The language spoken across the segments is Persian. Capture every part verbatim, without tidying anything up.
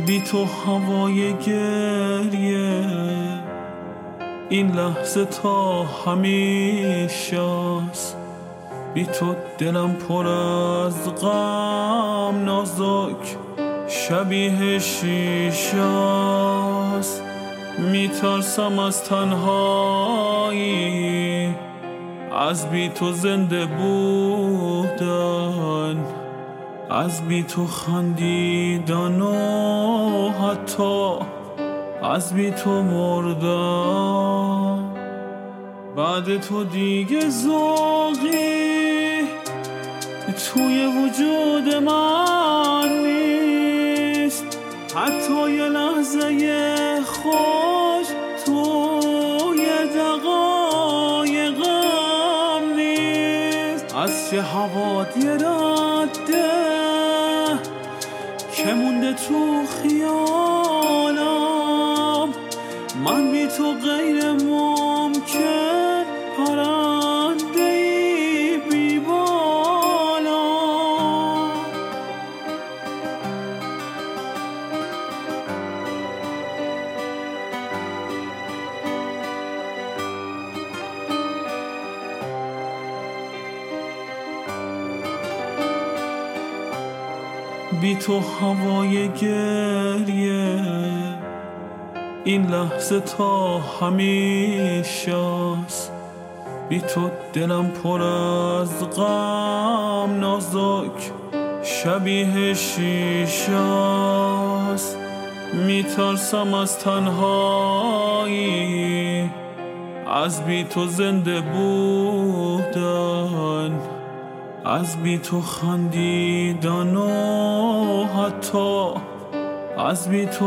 بی تو هوای گریه این لحظه تا همیشه‌ست. بی تو دلم پر از غم نازک شبیه شیشه‌ست. میترسم از تنهایی، از بی تو زنده بودن، از بی تو خندیدن و حتی از بی تو مردن. بعد تو دیگه ذوقی توی وجود من نیست، حتی یه لحظه خوش توی دقایقم نیست. از چه هوات یه رده که مونده تو خیالم، من بی تو غیر ممکن پرنده ای بی بالا. بی تو هوای گریه این لحظه تا همیشه‌ست. بی تو دلم پر از غم نازک شبیه شیشه‌ست. میترسم از تنهایی، از بی تو زنده بودن، از بی تو خندیدن و حتی از بی تو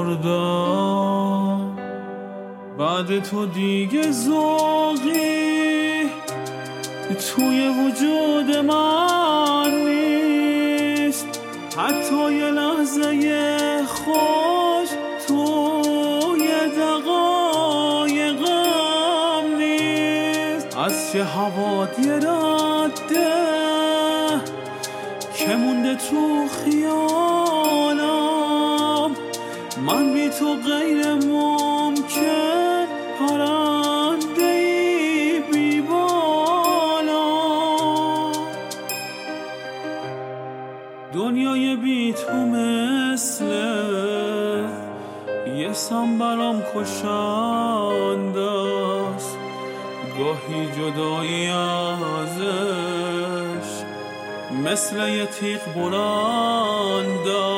مردن. بعد تو دیگه ذوقی توی وجود من نیست، حتی یه لحظه خوش توی دقایقم نیست. از چه هوات یه رده که مونده تو خیالم، من بی تو غیر ممکن پرنده ای بی بالا. دنیای بی تو مثل یه سم برام کشنده است، گاهی جدایی ازش مثل یه تیغ بلنده